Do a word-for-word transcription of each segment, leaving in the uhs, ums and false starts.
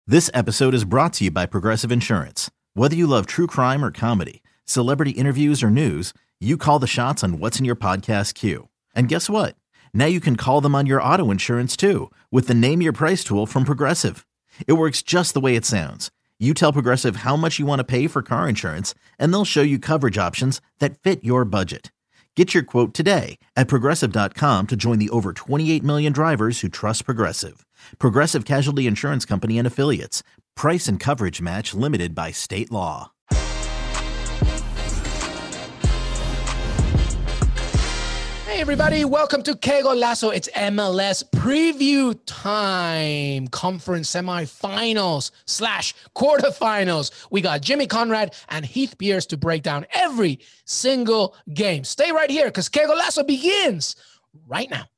This episode is brought to you by Progressive Insurance. Whether you love true crime or comedy, celebrity interviews or news, you call the shots on what's in your podcast queue. And guess what? Now you can call them on your auto insurance too with the Name Your Price tool from Progressive. It works just the way it sounds. You tell Progressive how much you want to pay for car insurance, and they'll show you coverage options that fit your budget. Get your quote today at progressive dot com to join the over twenty-eight million drivers who trust Progressive. Progressive Casualty Insurance Company and Affiliates. Price and coverage match limited by state law. Hey everybody, welcome to Que Golazo. It's M L S preview time. Conference semifinals slash quarterfinals. We got Jimmy Conrad and Heath Pierce to break down every single game. Stay right here because Que Golazo begins right now.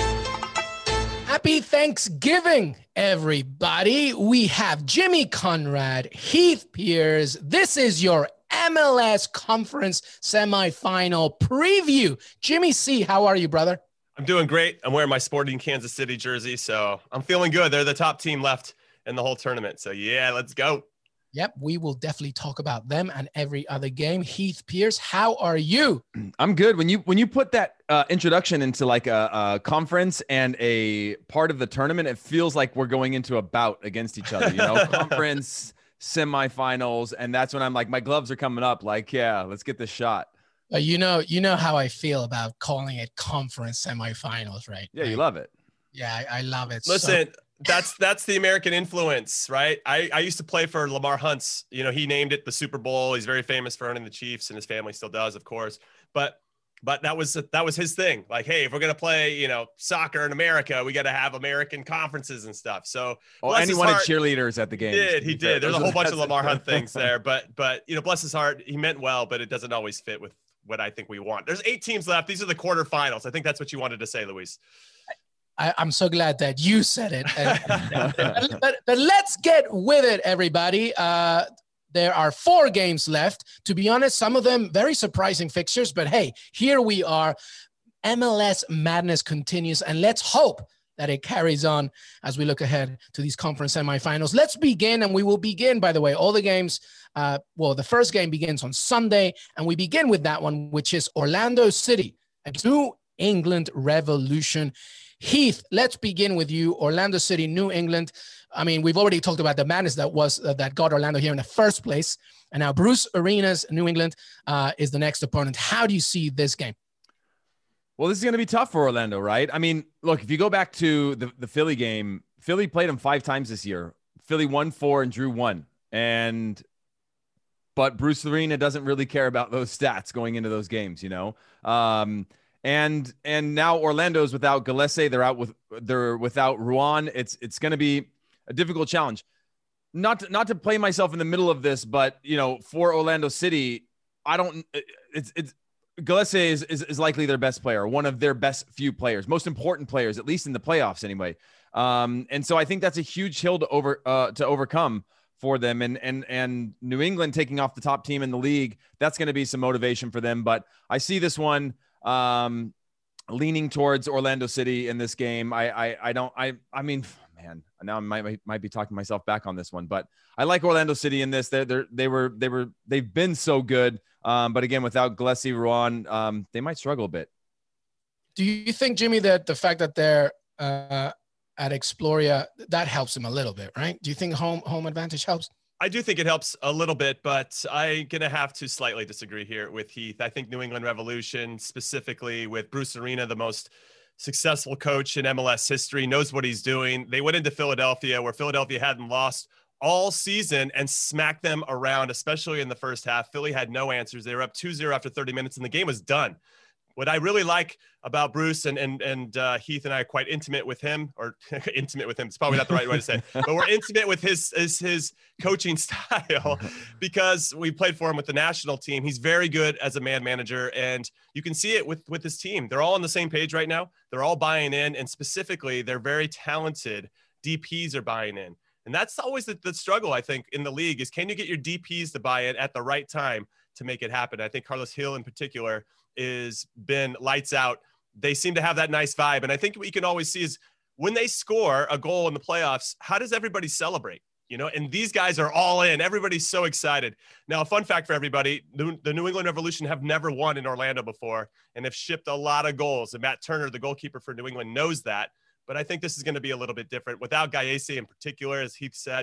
Happy Thanksgiving, everybody. We have Jimmy Conrad, Heath Pierce. This is your M L S Conference semifinal preview. Jimmy C, how are you, brother? I'm doing great. I'm wearing my Sporting Kansas City jersey, so I'm feeling good. They're the top team left in the whole tournament. So, yeah, let's go. Yep, we will definitely talk about them and every other game. Heath Pierce, how are you? I'm good. When you when you put that uh, introduction into like a, a conference and a part of the tournament, it feels like we're going into a bout against each other. You know, conference, semifinals, and that's when I'm like, my gloves are coming up. Like, yeah, let's get this shot. Uh, you know, you know how I feel about calling it conference semifinals, right? Yeah, like, you love it. Yeah, I, I love it. Listen. So- That's that's the American influence, right? I, I used to play for Lamar Hunt's. You know, he named it the Super Bowl. He's very famous for owning the Chiefs, and his family still does, of course. But but that was that was his thing. Like, hey, if we're gonna play, you know, soccer in America, we got to have American conferences and stuff. So, oh, and he wanted cheerleaders at the game. He did he did? There's a whole bunch of Lamar Hunt things there, but but you know, bless his heart, he meant well, but it doesn't always fit with what I think we want. There's eight teams left. These are the quarterfinals. I think that's what you wanted to say, Luis. I, I'm so glad that you said it. And, but, but, but let's get with it, everybody. Uh, there are four games left. To be honest, some of them very surprising fixtures. But hey, here we are. M L S madness continues, and let's hope that it carries on as we look ahead to these conference semifinals. Let's begin, and we will begin, by the way, all the games. Uh, well, the first game begins on Sunday, and we begin with that one, which is Orlando City against New England Revolution. Heath, let's begin with you. Orlando City, New England. I mean, we've already talked about the madness that was uh, that got Orlando here in the first place. And now Bruce Arenas, New England, uh, is the next opponent. How do you see this game? Well, this is going to be tough for Orlando, right? I mean, look, if you go back to the, the Philly game, Philly played them five times this year. Philly won four and drew one. And but Bruce Arena doesn't really care about those stats going into those games, you know? Um And and now Orlando's without Gillespie. They're out with they're without Ruan. It's it's going to be a difficult challenge. Not to, not to play myself in the middle of this, but you know, for Orlando City, I don't. It's it's Gillespie is, is is likely their best player, one of their best few players, most important players, at least in the playoffs anyway. Um, and so I think that's a huge hill to over uh, to overcome for them. And and and New England taking off the top team in the league, that's going to be some motivation for them. But I see this one. Um, leaning towards Orlando City in this game. I, I, I don't, I, I mean, man, now I might, might be talking myself back on this one, but I like Orlando City in this. They're, they're, they were, they were, they've been so good. Um, but again, without Gillespie, Ruan, um, they might struggle a bit. Do you think, Jimmy, that the fact that they're uh, at Exploria, that helps them a little bit, right? Do you think home, home advantage helps? I do think it helps a little bit, but I'm going to have to slightly disagree here with Heath. I think New England Revolution, specifically with Bruce Arena, the most successful coach in M L S history, knows what he's doing. They went into Philadelphia, where Philadelphia hadn't lost all season, and smacked them around, especially in the first half. Philly had no answers. They were up two zero after thirty minutes, and the game was done. What I really like about Bruce, and and and uh, Heath and I are quite intimate with him, or intimate with him. It's probably not the right way to say it, but we're intimate with his, his his coaching style because we played for him with the national team. He's very good as a man manager, and you can see it with with his team. They're all on the same page right now. They're all buying in, and specifically, they're very talented. D Ps are buying in, and that's always the, the struggle, I think, in the league is, can you get your D Ps to buy in at the right time to make it happen? I think Carlos Hill in particular is been lights out. They seem to have that nice vibe. And I think what you can always see is when they score a goal in the playoffs, how does everybody celebrate? you know, and these guys are all in. Everybody's so excited. Now, a fun fact for everybody, the, the New England Revolution have never won in Orlando before and have shipped a lot of goals. And Matt Turner, the goalkeeper for New England, knows that. But I think this is going to be a little bit different. Without Gallese in particular, as Heath said,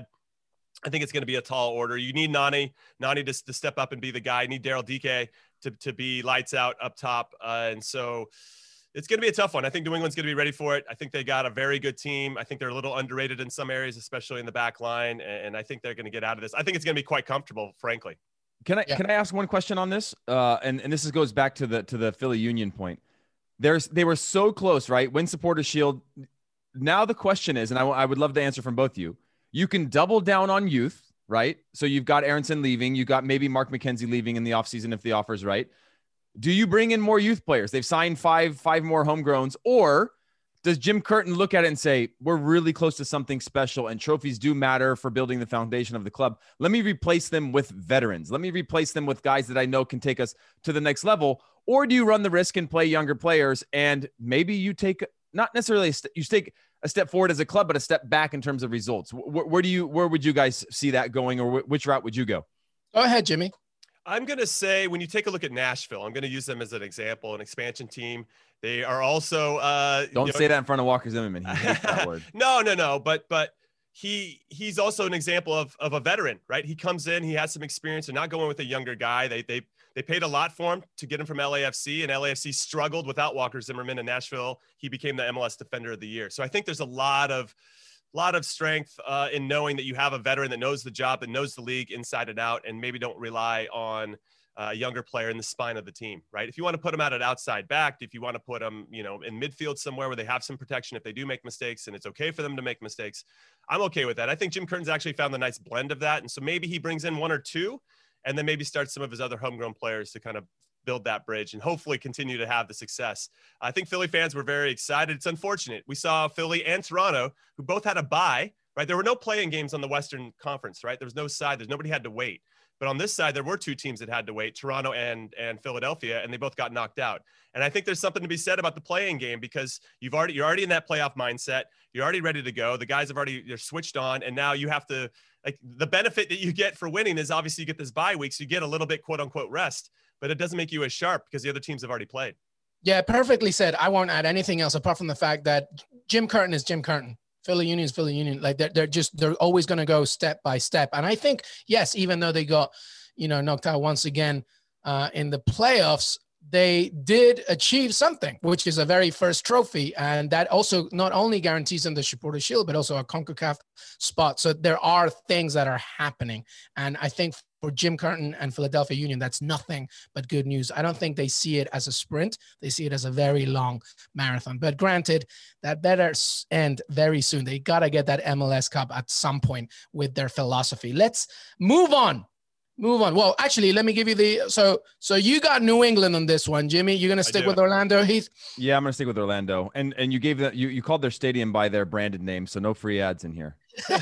I think it's going to be a tall order. You need Nani, Nani to, to step up and be the guy. You need Daryl Dike to, to be lights out up top. Uh, and so it's going to be a tough one. I think New England's going to be ready for it. I think they got a very good team. I think they're a little underrated in some areas, especially in the back line. And I think they're going to get out of this. I think it's going to be quite comfortable, frankly. Can I, yeah. can I ask one question on this? Uh, and, and this is, goes back to the, to the Philly Union point. There's, they were so close, right? Win Supporters Shield. Now the question is, and I, I would love the answer from both of you. You can double down on youth, right? So you've got Aronson leaving. You've got maybe Mark McKenzie leaving in the offseason if the offer is right. Do you bring in more youth players? They've signed five, five more homegrowns. Or does Jim Curtin look at it and say, we're really close to something special and trophies do matter for building the foundation of the club. Let me replace them with veterans. Let me replace them with guys that I know can take us to the next level. Or do you run the risk and play younger players? And maybe you take not necessarily, a st- you take a step forward as a club, but a step back in terms of results. Where, where do you, where would you guys see that going, or wh- which route would you go? Go ahead, Jimmy. I'm going to say when you take a look at Nashville, I'm going to use them as an example, an expansion team. They are also uh, don't you know, say that in front of Walker Zimmerman. He hates that word. No, no, no. But but he he's also an example of of a veteran, right? He comes in, he has some experience. They're not going with a younger guy. They they they paid a lot for him to get him from L A F C, and L A F C struggled without Walker Zimmerman. In Nashville, he became the M L S Defender of the Year. So I think there's a lot of lot of strength uh, in knowing that you have a veteran that knows the job, that knows the league inside and out, and maybe don't rely on a younger player in the spine of the team, right? If you want to put them out at outside back, if you want to put them, you know, in midfield somewhere where they have some protection if they do make mistakes and it's okay for them to make mistakes, I'm okay with that. I think Jim Curtin's actually found the nice blend of that. And so maybe he brings in one or two and then maybe starts some of his other homegrown players to kind of build that bridge and hopefully continue to have the success. I think Philly fans were very excited. It's unfortunate. We saw Philly and Toronto, who both had a bye, right? There were no playing games on the Western Conference, right? There was no side. There's nobody had to wait. But on this side, there were two teams that had to wait, Toronto and, and Philadelphia, and they both got knocked out. And I think there's something to be said about the playing game because you've already, you're already in that playoff mindset. You're already ready to go. The guys have already, they're switched on. And now you have to, like, the benefit that you get for winning is obviously you get this bye week. So you get a little bit, quote unquote, rest, but it doesn't make you as sharp because the other teams have already played. Yeah, perfectly said. I won't add anything else apart from the fact that Jim Curtin is Jim Curtin. Philly Union is Philly Union. Like they're, they're just, they're always going to go step by step. And I think, yes, even though they got, you know, knocked out once again uh, in the playoffs, they did achieve something, which is a very first trophy. And that also not only guarantees them the Supporters Shield, but also a CONCACAF spot. So there are things that are happening. And I think for Jim Curtin and Philadelphia Union, that's nothing but good news. I don't think they see it as a sprint. They see it as a very long marathon. But granted, that better end very soon. They got to get that M L S Cup at some point with their philosophy. Let's move on. Move on. Well, actually, let me give you the so so you got New England on this one, Jimmy. You're gonna stick with Orlando, Heath? Yeah, I'm gonna stick with Orlando. And and you gave that you you called their stadium by their branded name, so no free ads in here. They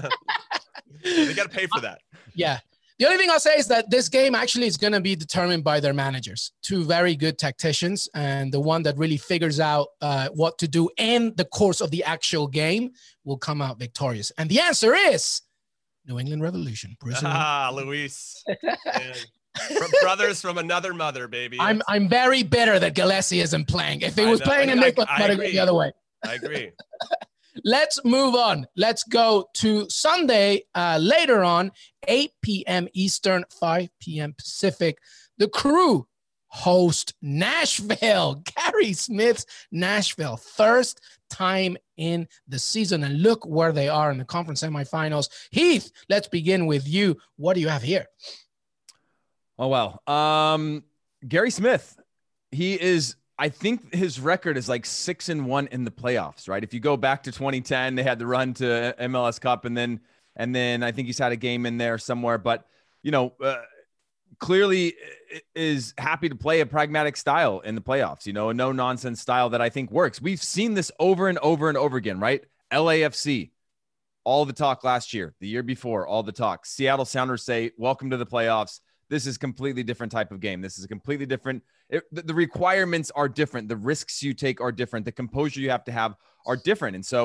got to pay for that. Yeah. The only thing I'll say is that this game actually is going to be determined by their managers, two very good tacticians, and the one that really figures out uh, what to do in the course of the actual game will come out victorious. And the answer is New England Revolution. Bruce ah, Luis. From brothers from another mother, baby. I'm I'm very bitter that Gillespie isn't playing. If he was playing, and Nick would have gone the other way. I agree. Let's move on. Let's go to Sunday uh, later on, eight p.m. Eastern, five p.m. Pacific. The Crew host Nashville. Gary Smith's Nashville. First time in the season. And look where they are in the conference semifinals. Heath, let's begin with you. What do you have here? Oh, wow. Um, Gary Smith, he is, I think his record is like six and one in the playoffs, right? If you go back to twenty ten, they had the run to M L S Cup, and then, and then I think he's had a game in there somewhere, but you know, uh, clearly is happy to play a pragmatic style in the playoffs, you know, a no nonsense style that I think works. We've seen this over and over and over again, right? L A F C, all the talk last year, the year before, all the talk. Seattle Sounders say, welcome to the playoffs. This is a completely different type of game. This is a completely different, it, the, the requirements are different. The risks you take are different. The composure you have to have are different. And so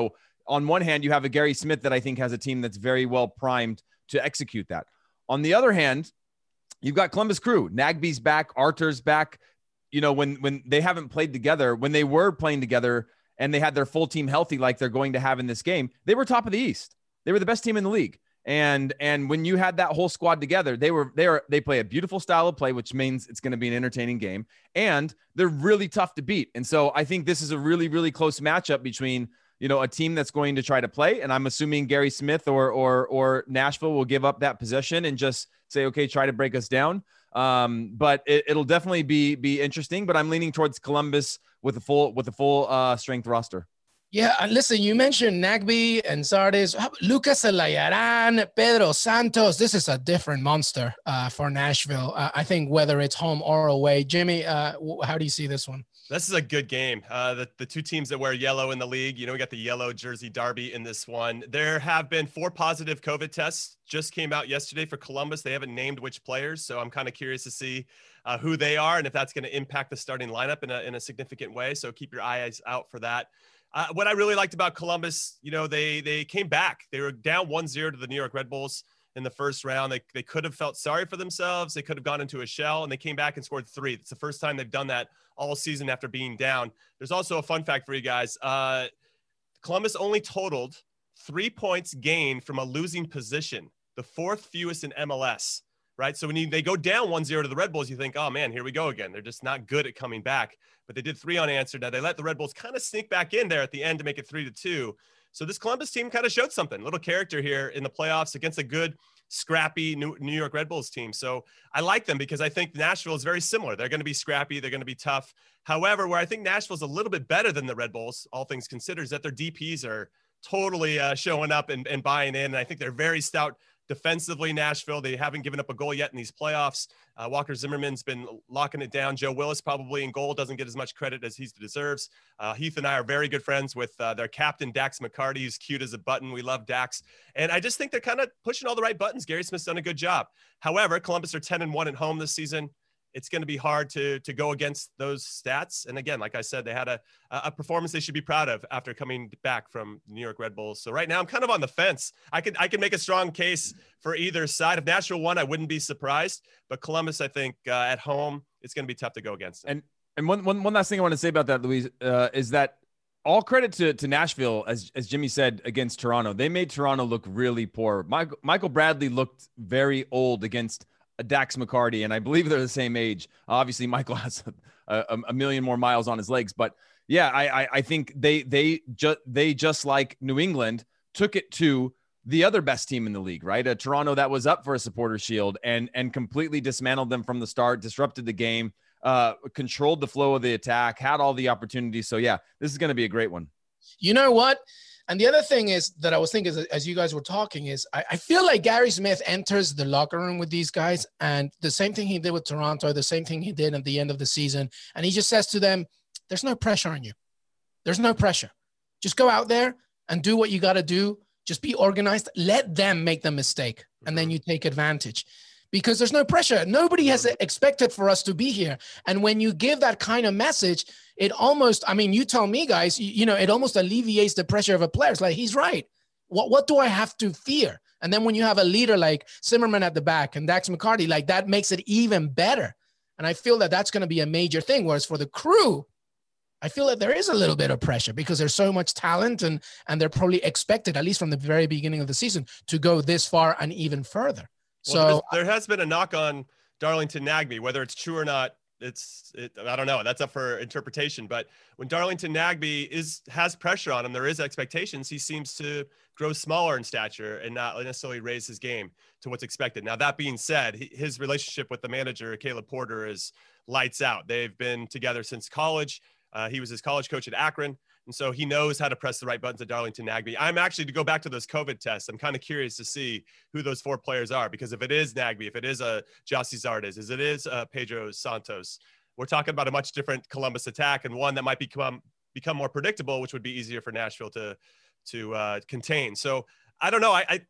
on one hand, you have a Gary Smith that I think has a team that's very well primed to execute that. On the other hand, you've got Columbus Crew. Nagbe's back, Arthur's back. You know, when when they haven't played together, when they were playing together and they had their full team healthy like they're going to have in this game, they were top of the East. They were the best team in the league. And and when you had that whole squad together, they were they are they play a beautiful style of play, which means it's going to be an entertaining game, and they're really tough to beat. And so I think this is a really really close matchup between, you know, a team that's going to try to play, and I'm assuming Gary Smith or or or Nashville will give up that possession and just say, okay, try to break us down. Um, but it, it'll definitely be be interesting. But I'm leaning towards Columbus with a full with a full uh, strength roster. Yeah, and listen, you mentioned Nagbe and Zardes. How about Lucas Alayaran, Pedro Santos. This is a different monster uh, for Nashville. Uh, I think whether it's home or away. Jimmy, uh, how do you see this one? This is a good game. Uh, the, the two teams that wear yellow in the league, you know, we got the yellow jersey derby in this one. There have been four positive COVID tests just came out yesterday for Columbus. They haven't named which players, so I'm kind of curious to see uh, who they are and if that's going to impact the starting lineup in a, in a significant way. So keep your eyes out for that. Uh, what I really liked about Columbus, you know, they they came back. They were down one zero to the New York Red Bulls in the first round. They, they could have felt sorry for themselves. They could have gone into a shell, and they came back and scored three. It's the first time they've done that all season after being down. There's also a fun fact for you guys. Uh, Columbus only totaled three points gained from a losing position, the fourth fewest in M L S, right? So when you, they go down one zero to the Red Bulls, you think, oh, man, here we go again. They're just not good at coming back. But they did three unanswered. Now, they let the Red Bulls kind of sneak back in there at the end to make it three to two. So this Columbus team kind of showed something, a little character here in the playoffs against a good, scrappy New, New York Red Bulls team. So I like them because I think Nashville is very similar. They're going to be scrappy. They're going to be tough. However, where I think Nashville's a little bit better than the Red Bulls, all things considered, is that their D Ps are totally uh, showing up and, and buying in. And I think they're very stout defensively. Nashville, they haven't given up a goal yet in these playoffs. Uh, Walker Zimmerman's been locking it down. Joe Willis probably in goal doesn't get as much credit as he deserves. Uh, Heath and I are very good friends with uh, their captain, Dax McCarty, who's cute as a button. We love Dax. And I just think they're kind of pushing all the right buttons. Gary Smith's done a good job. However, Columbus are ten and one at home this season. It's going to be hard to to go against those stats. And again, like I said, they had a a performance they should be proud of after coming back from the New York Red Bulls. So right now I'm kind of on the fence. I could I can make a strong case for either side. If Nashville won, I wouldn't be surprised. But Columbus, I think uh, at home, it's going to be tough to go against them. And and one, one, one last thing I want to say about that, Luis, uh, is that all credit to, to Nashville, as as Jimmy said, against Toronto. They made Toronto look really poor. Michael, Michael Bradley looked very old against Dax McCarty, and I believe they're the same age. Obviously, Michael has a, a, a million more miles on his legs, but yeah, I I, I think they they just they just like New England took it to the other best team in the league, right? A Toronto that was up for a Supporters Shield and and completely dismantled them from the start, disrupted the game, uh, controlled the flow of the attack, had all the opportunities. So yeah, this is going to be a great one. You know what? And the other thing is that I was thinking as, as you guys were talking is I, I feel like Gary Smith enters the locker room with these guys, and the same thing he did with Toronto, the same thing he did at the end of the season. And he just says to them, there's no pressure on you. There's no pressure. Just go out there and do what you got to do. Just be organized. Let them make the mistake, and then you take advantage. Because there's no pressure. Nobody has expected for us to be here. And when you give that kind of message, it almost, I mean, you tell me, guys, you, you know, it almost alleviates the pressure of a player. It's like, he's right. What, what do I have to fear? And then when you have a leader like Zimmerman at the back and Dax McCarty, like that makes it even better. And I feel that that's going to be a major thing. Whereas for the Crew, I feel that there is a little bit of pressure because there's so much talent and, and they're probably expected, at least from the very beginning of the season, to go this far and even further. Well, so there has been a knock on Darlington Nagbe, whether it's true or not. It's, it, I don't know. That's up for interpretation. But when Darlington Nagbe is has pressure on him, there is expectations. He seems to grow smaller in stature and not necessarily raise his game to what's expected. Now, that being said, his relationship with the manager, Caleb Porter, is lights out. They've been together since college. Uh, he was his college coach at Akron. And so he knows how to press the right buttons at Darlington Nagbe. I'm actually, to go back to those COVID tests, I'm kind of curious to see who those four players are, because if it is Nagbe, if it is a Gyasi Zardes, as it is uh, Pedro Santos, we're talking about a much different Columbus attack, and one that might become become more predictable, which would be easier for Nashville to to uh, contain. So I don't know. I, I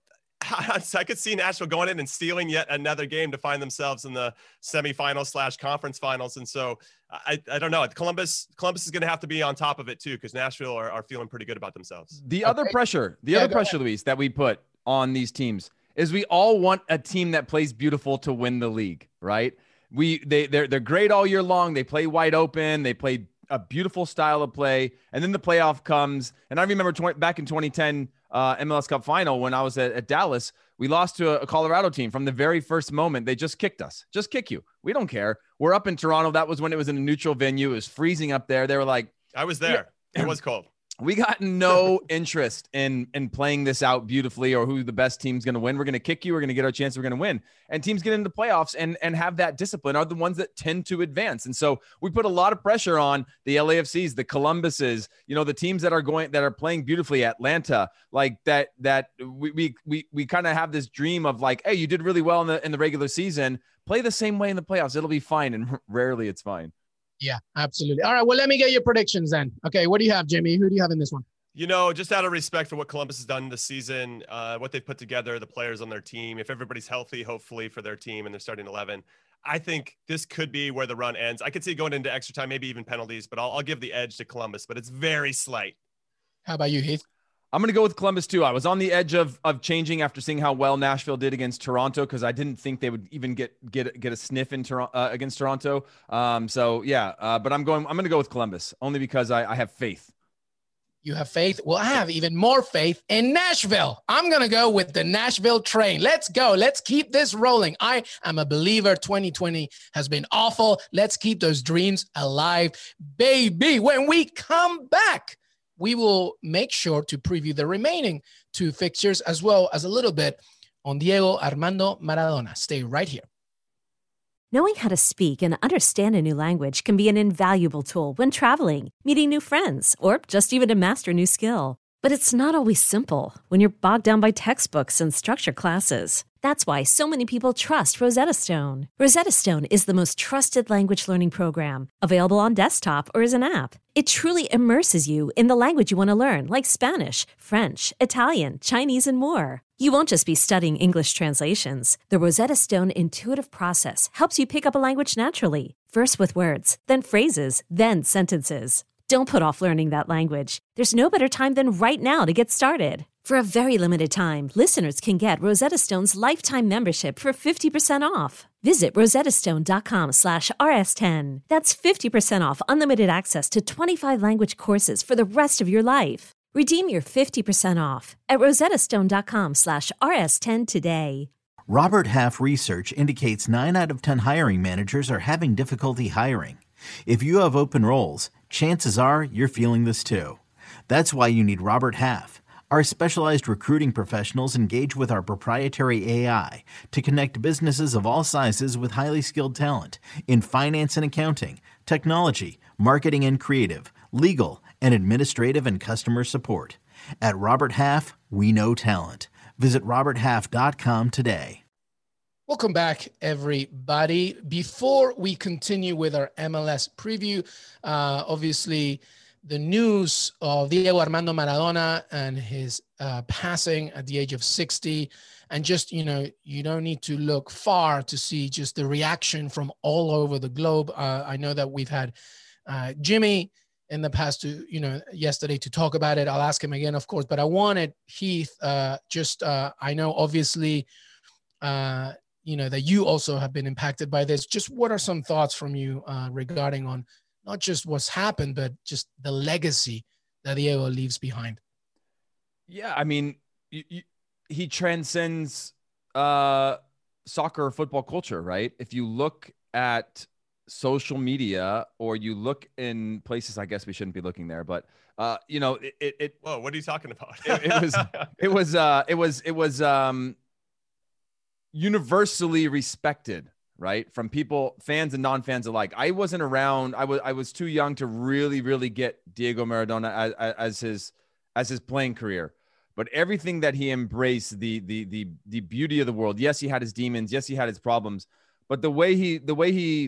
I could see Nashville going in and stealing yet another game to find themselves in the semifinals slash conference finals. And so I, I don't know. Columbus, Columbus is going to have to be on top of it too, because Nashville are, are feeling pretty good about themselves. The okay. other pressure, the yeah, other pressure, ahead. Luis, that we put on these teams is we all want a team that plays beautiful to win the league, right? We they they're they're great all year long. They play wide open. They play a beautiful style of play, and then the playoff comes. And I remember twenty, back in twenty ten uh, M L S Cup final when I was at, at Dallas, we lost to a, a Colorado team from the very first moment. They just kicked us. Just kick you. We don't care. We're up in Toronto. That was when it was in a neutral venue. It was freezing up there. They were like, I was there. Yeah. It was cold. We got no interest in in playing this out beautifully or who the best team's going to win. We're going to kick you. We're going to get our chance. We're going to win. And teams get into playoffs and, and have that discipline are the ones that tend to advance. And so we put a lot of pressure on the L A F Cs, the Columbuses, you know, the teams that are going, that are playing beautifully, Atlanta, like that, that we, we, we, we kind of have this dream of like, hey, you did really well in the, in the regular season, play the same way in the playoffs. It'll be fine. And rarely it's fine. Yeah, absolutely. All right. Well, let me get your predictions then. Okay. What do you have, Jimmy? Who do you have in this one? You know, just out of respect for what Columbus has done this season, uh, what they've put together, the players on their team, if everybody's healthy, hopefully for their team and they're starting eleven, I think this could be where the run ends. I could see it going into extra time, maybe even penalties, but I'll, I'll give the edge to Columbus, but it's very slight. How about you, Heath? I'm going to go with Columbus too. I was on the edge of of changing after seeing how well Nashville did against Toronto, because I didn't think they would even get get get a sniff in Toronto uh, against Toronto. Um, so yeah, uh, but I'm going. I'm going to go with Columbus only because I, I have faith. You have faith? Well, I have even more faith in Nashville. I'm going to go with the Nashville train. Let's go. Let's keep this rolling. I am a believer. twenty twenty has been awful. Let's keep those dreams alive, baby. When we come back, we will make sure to preview the remaining two fixtures as well as a little bit on Diego Armando Maradona. Stay right here. Knowing how to speak and understand a new language can be an invaluable tool when traveling, meeting new friends, or just even to master a new skill. But it's not always simple when you're bogged down by textbooks and structured classes. That's why so many people trust Rosetta Stone. Rosetta Stone is the most trusted language learning program, available on desktop or as an app. It truly immerses you in the language you want to learn, like Spanish, French, Italian, Chinese, and more. You won't just be studying English translations. The Rosetta Stone intuitive process helps you pick up a language naturally, first with words, then phrases, then sentences. Don't put off learning that language. There's no better time than right now to get started. For a very limited time, listeners can get Rosetta Stone's lifetime membership for fifty percent off. Visit rosettastone.com slash rs10. That's fifty percent off unlimited access to twenty-five language courses for the rest of your life. Redeem your fifty percent off at rosettastone.com slash rs10 today. Robert Half research indicates nine out of ten hiring managers are having difficulty hiring. If you have open roles, chances are you're feeling this too. That's why you need Robert Half. Our specialized recruiting professionals engage with our proprietary A I to connect businesses of all sizes with highly skilled talent in finance and accounting, technology, marketing and creative, legal, and administrative and customer support. At Robert Half, we know talent. Visit robert half dot com today. Welcome back, everybody. Before we continue with our M L S preview, uh, obviously the news of Diego Armando Maradona and his uh, passing at the age of sixty, and just, you know, you don't need to look far to see just the reaction from all over the globe. Uh, I know that we've had uh, Jimmy in the past to, you know, yesterday to talk about it. I'll ask him again, of course, but I wanted Heath, uh, just, uh, I know obviously, uh, you know, that you also have been impacted by this. Just what are some thoughts from you uh, regarding on not just what's happened, but just the legacy that Diego leaves behind? Yeah, I mean, you, you, he transcends uh, soccer or football culture, right? If you look at social media or you look in places, I guess we shouldn't be looking there, but uh, you know, it, it, it, whoa, what are you talking about? it, it was, it was, uh, it was, it was um, universally respected, right? From people, fans and non-fans alike. I wasn't around. I was, I was too young to really, really get Diego Maradona as, as his, as his playing career, but everything that he embraced, the, the, the, the beauty of the world. Yes, he had his demons. Yes, he had his problems, but the way he, the way he,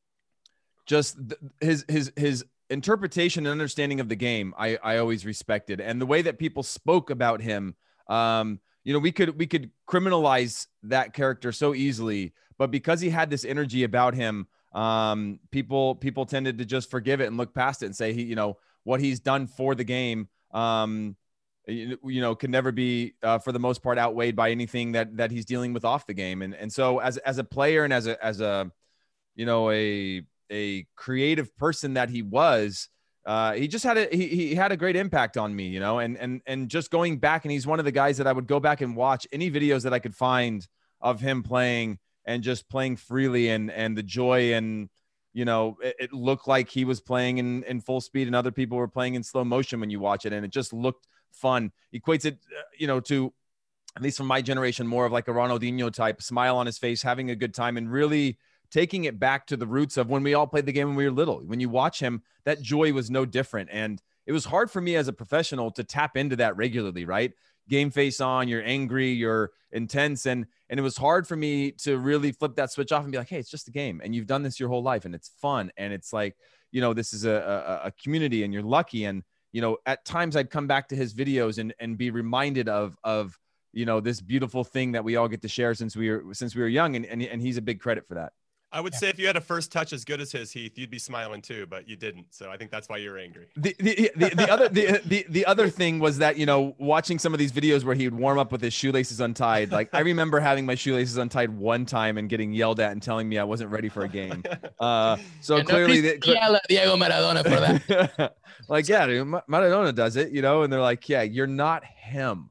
just his, his, his interpretation and understanding of the game, I, I always respected. And the way that people spoke about him, um, you know, we could, we could criminalize that character so easily, but because he had this energy about him, um, people, people tended to just forgive it and look past it and say, he, you know, what he's done for the game, um, you, you know, can never be, uh, for the most part, outweighed by anything that, that he's dealing with off the game. And, and so as, as a player and as a, as a, you know, a, a creative person that he was, uh, he just had a, he, he had a great impact on me, you know, and, and, and just going back, and he's one of the guys that I would go back and watch any videos that I could find of him playing and just playing freely, and, and the joy, and, you know, it, it looked like he was playing in, in full speed and other people were playing in slow motion when you watch it. And it just looked fun. Equates it, you know, to, at least from my generation, more of like a Ronaldinho type, smile on his face, having a good time, and really taking it back to the roots of when we all played the game when we were little. When you watch him, that joy was no different. And it was hard for me as a professional to tap into that regularly, right? Game face on, you're angry, you're intense. And, and it was hard for me to really flip that switch off and be like, hey, it's just a game. And you've done this your whole life, and it's fun. And it's like, you know, this is a, a, a community, and you're lucky. And, you know, at times I'd come back to his videos and, and be reminded of, of, you know, this beautiful thing that we all get to share since we were, since we were young. And, and, and he's a big credit for that. I would Yeah. say if you had a first touch as good as his, Heath, you'd be smiling too, but you didn't. So I think that's why you're angry. The, the, the, the other the, the the other thing was that, you know, watching some of these videos where he would warm up with his shoelaces untied. Like, I remember having my shoelaces untied one time and getting yelled at and telling me I wasn't ready for a game. Uh, so And clearly, nobody that, yell at Diego Maradona for that. like, yeah, dude, Maradona does it, you know, and they're like, yeah, you're not him.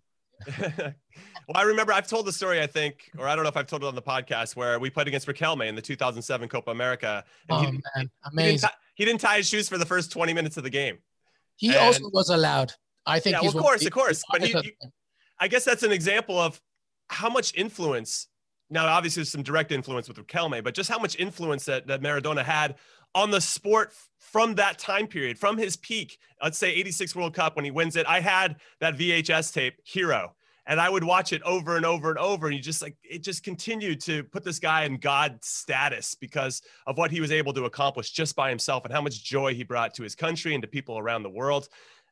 Well, I remember I've told the story, I think, or I don't know if I've told it on the podcast, where we played against Riquelme in the two thousand seven Copa America. And Oh he, man, he, didn't amazing. tie, he didn't tie his shoes for the first twenty minutes of the game. He and- also was allowed. I think Yeah, he's well, of one course, the- of course. the But he, hardest you- of- I guess that's an example of how much influence. Now, obviously, there's some direct influence with Riquelme, but just how much influence that, that Maradona had on the sport from that time period, from his peak. Let's say eighty-six World Cup when he wins it. I had that V H S tape, Hero. And I would watch it over and over and over. And you just like, it just continued to put this guy in God status because of what he was able to accomplish just by himself and how much joy he brought to his country and to people around the world.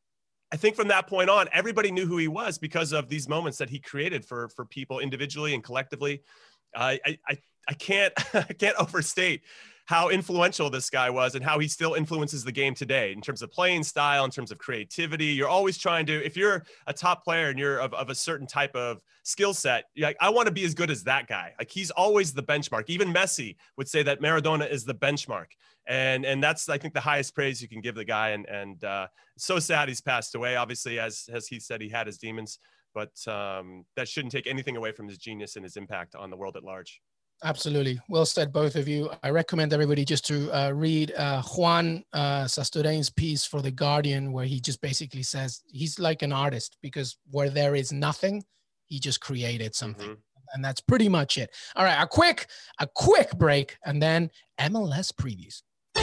I think from that point on, everybody knew who he was because of these moments that he created for, for people individually and collectively. Uh, I, I, I can't, I can't overstate how influential this guy was and how he still influences the game today in terms of playing style, in terms of creativity. You're always trying to, if you're a top player and you're of, of a certain type of skill set, you're like, I want to be as good as that guy. Like, he's always the benchmark. Even Messi would say that Maradona is the benchmark. And, and that's, I think, the highest praise you can give the guy. And, and uh, so sad he's passed away. Obviously, as, as he said, he had his demons, but um, that shouldn't take anything away from his genius and his impact on the world at large. Absolutely. Well said, both of you. I recommend everybody just to uh, read uh, Juan uh, Sasturain's piece for The Guardian, where he just basically says he's like an artist because where there is nothing, he just created something. Mm-hmm. And that's pretty much it. All right, a quick, a quick break, and then M L S previews.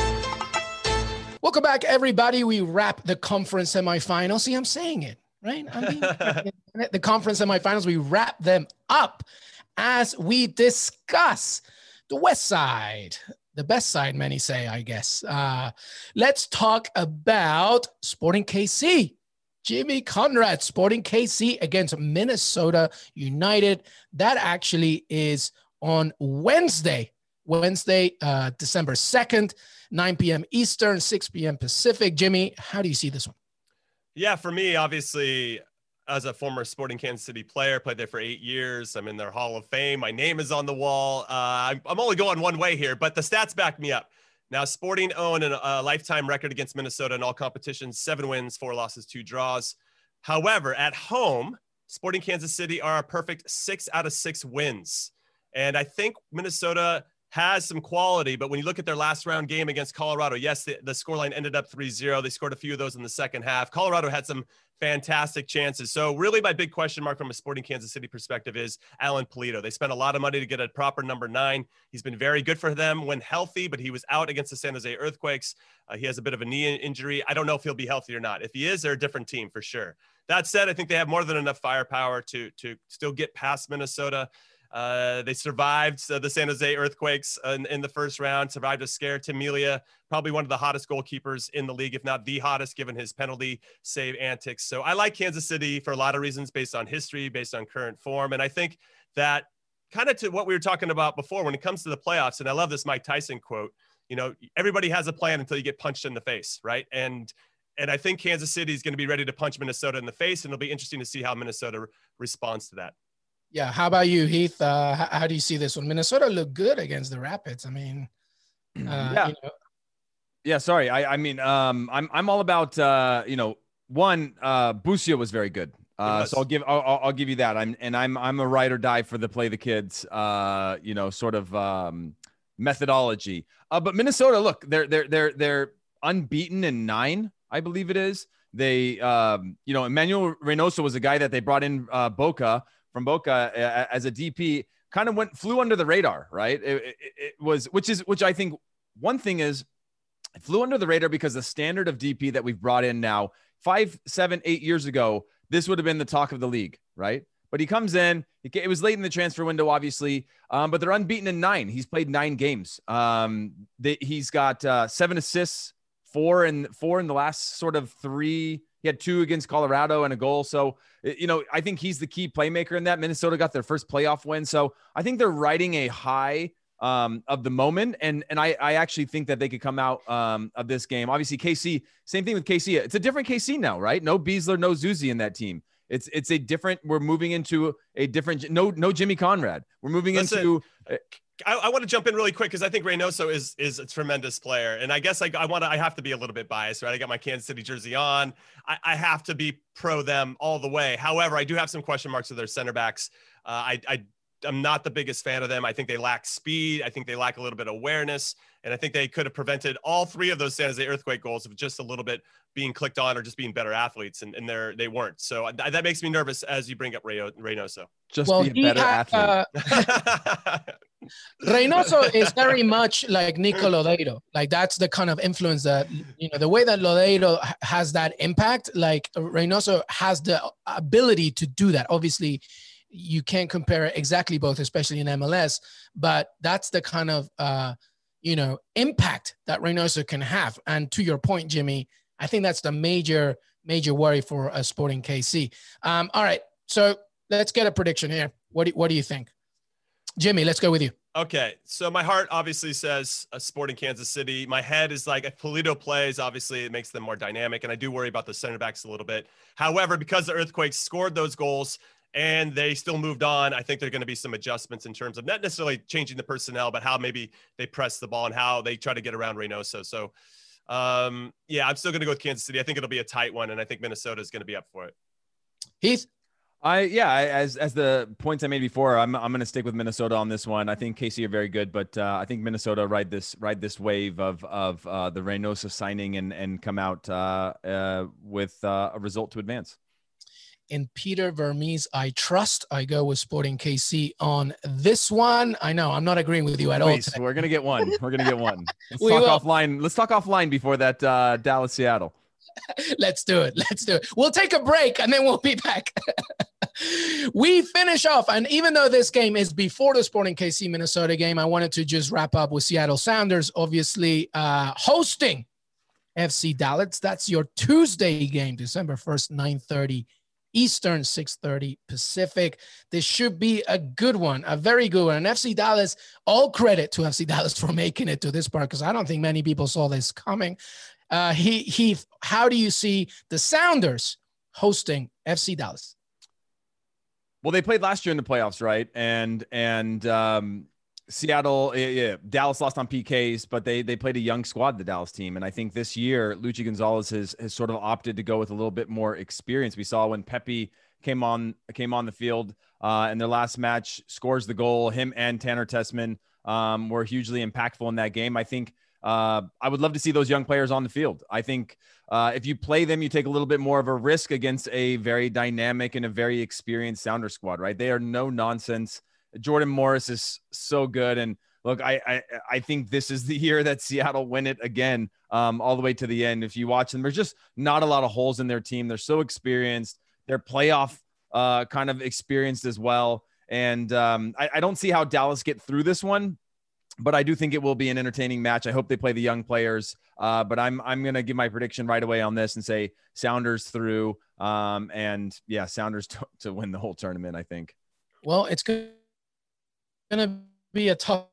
Welcome back, everybody. We wrap the conference semifinals. See, I'm saying it, right? I mean, the conference semifinals, we wrap them up as we discuss the West Side, the best side, many say, I guess. Uh, let's talk about Sporting K C. Jimmy Conrad, Sporting K C against Minnesota United. That actually is on Wednesday, Wednesday, uh, December second, nine p.m. Eastern, six p.m. Pacific. Jimmy, how do you see this one? Yeah, for me, obviously, as a former Sporting Kansas City player, played there for eight years. I'm in their Hall of Fame. My name is on the wall. Uh, I'm, I'm only going one way here, but the stats back me up. Now, Sporting own a uh, lifetime record against Minnesota in all competitions, seven wins, four losses, two draws. However, at home, Sporting Kansas City are a perfect six out of six wins. And I think Minnesota has some quality, but when you look at their last round game against Colorado, yes, the, the scoreline ended up three zero. They scored a few of those in the second half. Colorado had some fantastic chances. So really my big question mark from a Sporting Kansas City perspective is Alan Pulido. They spent a lot of money to get a proper number nine. He's been very good for them when healthy, but he was out against the San Jose Earthquakes. Uh, he has a bit of a knee injury. I don't know if he'll be healthy or not. If he is, they're a different team for sure. That said, I think they have more than enough firepower to, to still get past Minnesota. Uh, they survived uh, the San Jose Earthquakes in, in the first round, survived a scare. Tim Melia, probably one of the hottest goalkeepers in the league, if not the hottest, given his penalty save antics. So I like Kansas City for a lot of reasons, based on history, based on current form. And I think that kind of to what we were talking about before, when it comes to the playoffs, and I love this Mike Tyson quote, you know, everybody has a plan until you get punched in the face, right? And and I think Kansas City is going to be ready to punch Minnesota in the face, and it'll be interesting to see how Minnesota re- responds to that. Yeah. How about you, Heath? Uh, how, how do you see this one? Minnesota looked good against the Rapids. I mean, uh, yeah. You know. Yeah. Sorry. I, I mean, um, I'm, I'm all about, uh, you know, one, uh, Busio was very good. Uh, so I'll give, I'll, I'll give you that. I'm, and I'm, I'm a ride or die for the play the kids, uh, you know, sort of, um, methodology. Uh, but Minnesota, look, they're, they're, they're, they're unbeaten in nine, I believe it is. They, um, you know, Emmanuel Reynoso was a guy that they brought in, uh, Boca from Boca uh, as a D P, kind of went, flew under the radar, right? It, it, it was, which is, which I think one thing is it flew under the radar because the standard of D P that we've brought in now, five, seven, eight years ago, this would have been the talk of the league, right? But he comes in, it was late in the transfer window, obviously, um, but they're unbeaten in nine. He's played nine games. Um, they, he's got uh, seven assists, four and four in the last sort of three. He had two against Colorado and a goal. So, you know, I think he's the key playmaker in that. Minnesota got their first playoff win. So I think they're riding a high um, of the moment. And, and I, I actually think that they could come out um, of this game. Obviously, K C, same thing with K C. It's a different K C now, right? No Beasler, no Zuzi in that team. It's it's a different, we're moving into a different, no, no Jimmy Conrad. We're moving Listen, into. Uh, I, I want to jump in really quick because I think Reynoso is is a tremendous player. And I guess I, I want to, I have to be a little bit biased, right? I got my Kansas City jersey on. I, I have to be pro them all the way. However, I do have some question marks with their center backs. Uh, I, I, I'm not the biggest fan of them. I think they lack speed. I think they lack a little bit of awareness. And I think they could have prevented all three of those San Jose Earthquake goals with just a little bit being clicked on or just being better athletes. And, and they're, they weren't. So th- that makes me nervous as you bring up Ray- Reynoso. Just well, be a better ha- athlete. Uh, Reynoso is very much like Nico Lodeiro. Like that's the kind of influence that, you know, the way that Lodeiro has that impact, like Reynoso has the ability to do that. Obviously, you can't compare exactly both, especially in M L S, but that's the kind of, uh, you know, impact that Reynoso can have. And to your point, Jimmy, I think that's the major, major worry for a Sporting K C. Um, all right. So let's get a prediction here. What do, what do you think? Jimmy, let's go with you. Okay. So my heart obviously says a Sporting Kansas City. My head is like if Pulido plays, obviously it makes them more dynamic. And I do worry about the center backs a little bit. However, because the Earthquakes scored those goals, and they still moved on, I think there are going to be some adjustments in terms of not necessarily changing the personnel, but how maybe they press the ball and how they try to get around Reynoso. So, um, yeah, I'm still going to go with Kansas City. I think it'll be a tight one, and I think Minnesota is going to be up for it. Heath? I yeah, I, as as the points I made before, I'm I'm going to stick with Minnesota on this one. I think K C are very good, but uh, I think Minnesota ride this ride this wave of of uh, the Reynoso signing and and come out uh, uh, with uh, a result to advance. In Peter Vermes, I trust. I go with Sporting K C on this one. I know I'm not agreeing with you at Please, all. We're gonna get one. We're gonna get one. Let's we talk will. offline. Let's talk offline before that uh, Dallas Seattle. Let's do it. Let's do it. We'll take a break and then we'll be back. We finish off, and even though this game is before the Sporting K C Minnesota game, I wanted to just wrap up with Seattle Sounders, obviously uh, hosting F C Dallas. That's your Tuesday game, December first, nine thirty Eastern, six thirty Pacific. This should be a good one, a very good one. And F C Dallas, all credit to F C Dallas for making it to this part, because I don't think many people saw this coming. Uh, he, he, how do you see the Sounders hosting F C Dallas? Well, they played last year in the playoffs, right? And and um, Seattle, yeah, yeah, Dallas lost on P Ks, but they they played a young squad, the Dallas team. And I think this year, Luchi Gonzalez has has sort of opted to go with a little bit more experience. We saw when Pepe came on came on the field uh, in their last match, scores the goal. Him and Tanner Tessman um, were hugely impactful in that game. I think uh, I would love to see those young players on the field. I think uh, if you play them, you take a little bit more of a risk against a very dynamic and a very experienced Sounder squad, right? They are no nonsense. Jordan Morris is so good. And look, I, I, I think this is the year that Seattle win it again, um, all the way to the end. If you watch them, there's just not a lot of holes in their team. They're so experienced. They're playoff uh, kind of experienced as well. And um, I, I don't see how Dallas get through this one, but I do think it will be an entertaining match. I hope they play the young players. Uh, but I'm I'm going to give my prediction right away on this and say Sounders through. Um, and yeah, Sounders to, to win the whole tournament, I think. Well, it's going to be a tough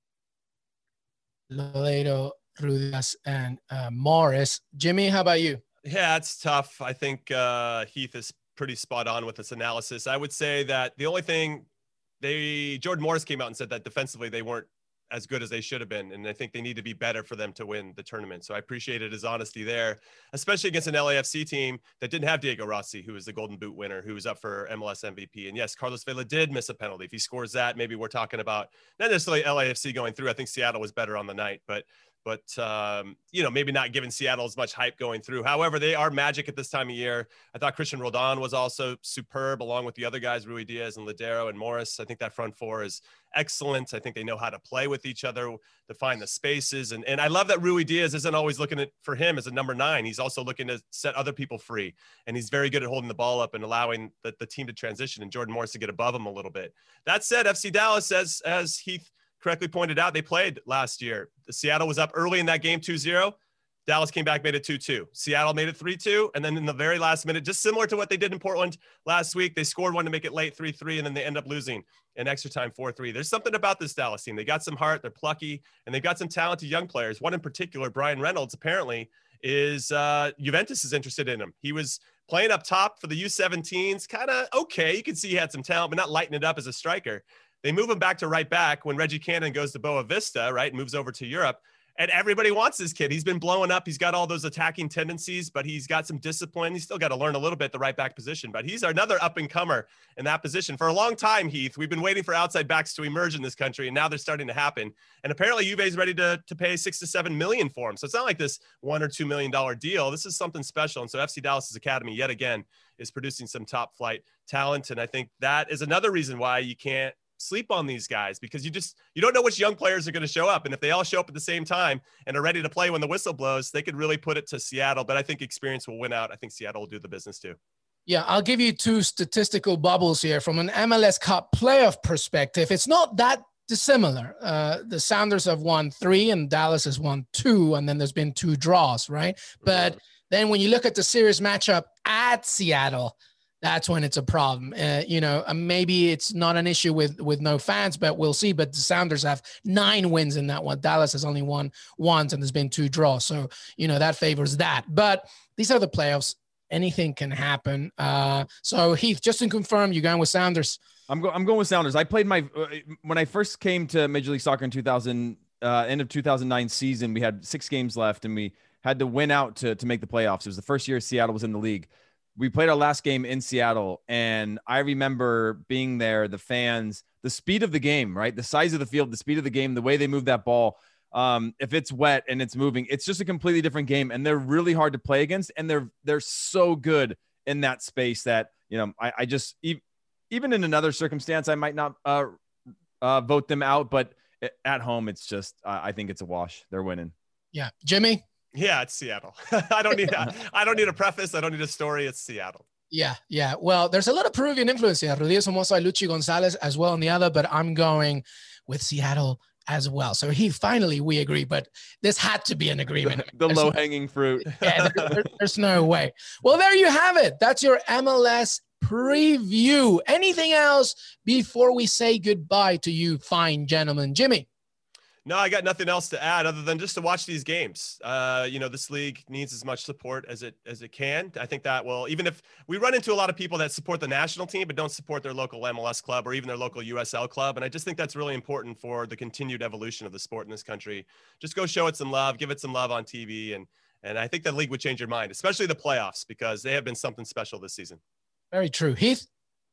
Laredo, Ruidiaz, and uh, Morris. Jimmy, how about you? Yeah, it's tough. I think uh, Heath is pretty spot on with this analysis. I would say that the only thing they, Jordan Morris came out and said that defensively they weren't as good as they should have been. And I think they need to be better for them to win the tournament. So I appreciated his honesty there, especially against an L A F C team that didn't have Diego Rossi, who was the Golden Boot winner, who was up for M L S M V P. And yes, Carlos Vela did miss a penalty. If he scores that, maybe we're talking about not necessarily L A F C going through. I think Seattle was better on the night, but But, um, you know, maybe not giving Seattle as much hype going through. However, they are magic at this time of year. I thought Christian Roldan was also superb, along with the other guys, Ruidiaz and Ladero and Morris. I think that front four is excellent. I think they know how to play with each other, to find the spaces. And, and I love that Ruidiaz isn't always looking at for him as a number nine. He's also looking to set other people free. And he's very good at holding the ball up and allowing the, the team to transition and Jordan Morris to get above him a little bit. That said, F C Dallas, as, as Heath correctly pointed out, they played last year. The Seattle was up early in that game two zero. Dallas came back, made it two two. Seattle made it three two. And then in the very last minute, just similar to what they did in Portland last week, they scored one to make it late three three, and then they end up losing in extra time four three. There's something about this Dallas team. They got some heart, they're plucky, and they've got some talented young players. One in particular, Brian Reynolds, apparently is uh, Juventus is interested in him. He was playing up top for the U seventeens, kind of okay. You can see he had some talent, but not lighting it up as a striker. They move him back to right back when Reggie Cannon goes to Boa Vista, right, and moves over to Europe. And everybody wants this kid. He's been blowing up. He's got all those attacking tendencies, but he's got some discipline. He's still got to learn a little bit the right back position, but he's another up-and-comer in that position. For a long time, Heath, we've been waiting for outside backs to emerge in this country, and now they're starting to happen. And apparently Juve is ready to, to pay six to seven million for him. So it's not like this one or two million dollar deal. This is something special. And so F C Dallas's academy, yet again, is producing some top-flight talent. And I think that is another reason why you can't sleep on these guys, because you just, you don't know which young players are going to show up. And if they all show up at the same time and are ready to play when the whistle blows, they could really put it to Seattle. But I think experience will win out. I think Seattle will do the business too. Yeah, I'll give you two statistical bubbles here from an M L S Cup playoff perspective. It's not that dissimilar. Uh, the Sounders have won three and Dallas has won two, and then there's been two draws, right? But then when you look at the series matchup at Seattle, that's when it's a problem. Uh, you know, maybe it's not an issue with, with no fans, but we'll see. But the Sounders have nine wins in that one. Dallas has only won once, and there's been two draws. So, you know, that favors that. But these are the playoffs. Anything can happen. Uh, so, Heath, just to confirm, you're going with Sounders. I'm, go- I'm going with Sounders. I played my uh, – when I first came to Major League Soccer in two thousand, uh, end of two thousand nine season, we had six games left, and we had to win out to, to make the playoffs. It was the first year Seattle was in the league. We played our last game in Seattle, and I remember being there, the fans, the speed of the game, right? The size of the field, the speed of the game, the way they move that ball. Um, if it's wet and it's moving, it's just a completely different game, and they're really hard to play against, and they're they're so good in that space that, you know, I, I just, even in another circumstance, I might not uh, uh, vote them out, but at home, it's just, uh, I think it's a wash. They're winning. Yeah. Jimmy? Yeah, it's Seattle. I don't need a, I don't need a preface. I don't need a story. It's Seattle. Yeah, yeah. Well, there's a lot of Peruvian influence here. Ruidiaz Somoza, Luchi Gonzalez as well on the other, but I'm going with Seattle as well. So he finally, we agree, but this had to be an agreement. The there's, low-hanging fruit. Yeah, there, there, there's no way. Well, there you have it. That's your M L S preview. Anything else before we say goodbye to you fine gentlemen? Jimmy? No, I got nothing else to add other than just to watch these games. Uh, you know, this league needs as much support as it as it can. I think that will, even if we run into a lot of people that support the national team but don't support their local M L S club or even their local U S L club, and I just think that's really important for the continued evolution of the sport in this country. Just go show it some love, give it some love on T V, and and I think the league would change your mind, especially the playoffs, because they have been something special this season. Very true. Heath?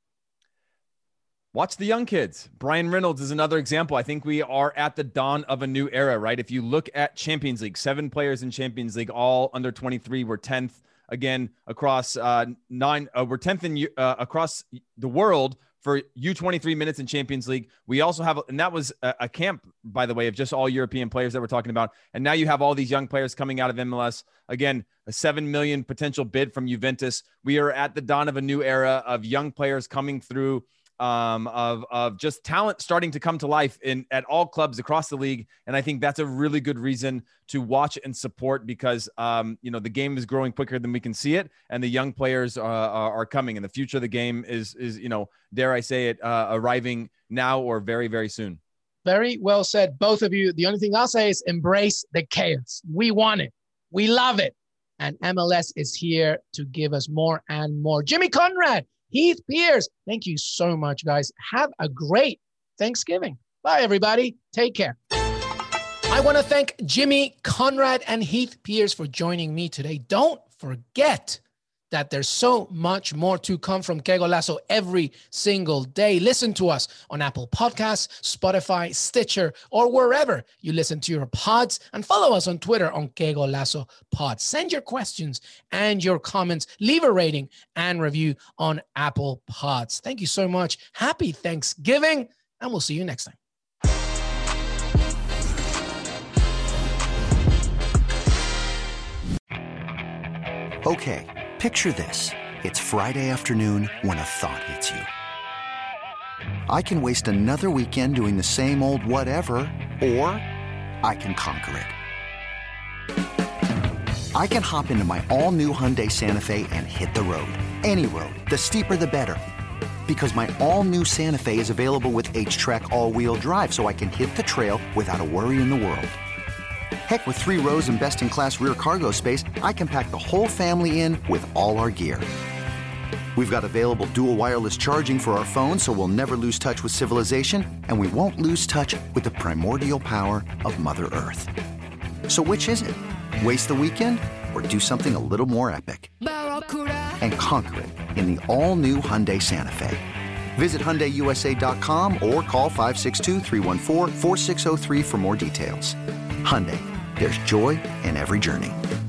Watch the young kids. Brian Reynolds is another example. I think we are at the dawn of a new era, right? If you look at Champions League, seven players in Champions League, all under twenty-three. We're tenth again across uh, nine. Uh, we're tenth in uh, across the world for U twenty-three minutes in Champions League. We also have, and that was a, a camp, by the way, of just all European players that we're talking about. And now you have all these young players coming out of M L S. Again, a seven million potential bid from Juventus. We are at the dawn of a new era of young players coming through um, of, of just talent starting to come to life in at all clubs across the league. And I think that's a really good reason to watch and support because, um, you know, the game is growing quicker than we can see it. And the young players uh, are, are coming, and the future of the game is, is, you know, dare I say it, uh, arriving now or very, very soon. Very well said, both of you. The only thing I'll say is embrace the chaos. We want it. We love it. And M L S is here to give us more and more. Jimmy Conrad, Heath Pearce, thank you so much, guys. Have a great Thanksgiving. Bye, everybody. Take care. I want to thank Jimmy Conrad and Heath Pearce for joining me today. Don't forget that there's so much more to come from Que Golazo every single day. Listen to us on Apple Podcasts, Spotify, Stitcher, or wherever you listen to your pods, and follow us on Twitter on Que Golazo Pod. Send your questions and your comments. Leave a rating and review on Apple Pods. Thank you so much. Happy Thanksgiving, and we'll see you next time. Okay. Picture this. It's Friday afternoon when a thought hits you. I can waste another weekend doing the same old whatever, or I can conquer it. I can hop into my all-new Hyundai Santa Fe and hit the road. Any road. The steeper, the better. Because my all-new Santa Fe is available with H-Track all-wheel drive, so I can hit the trail without a worry in the world. Heck, with three rows and best-in-class rear cargo space, I can pack the whole family in with all our gear. We've got available dual wireless charging for our phones, so we'll never lose touch with civilization, and we won't lose touch with the primordial power of Mother Earth. So which is it? Waste the weekend or do something a little more epic? And conquer it in the all-new Hyundai Santa Fe. Visit Hyundai U S A dot com or call five six two, three one four, four six zero three for more details. Hyundai. There's joy in every journey.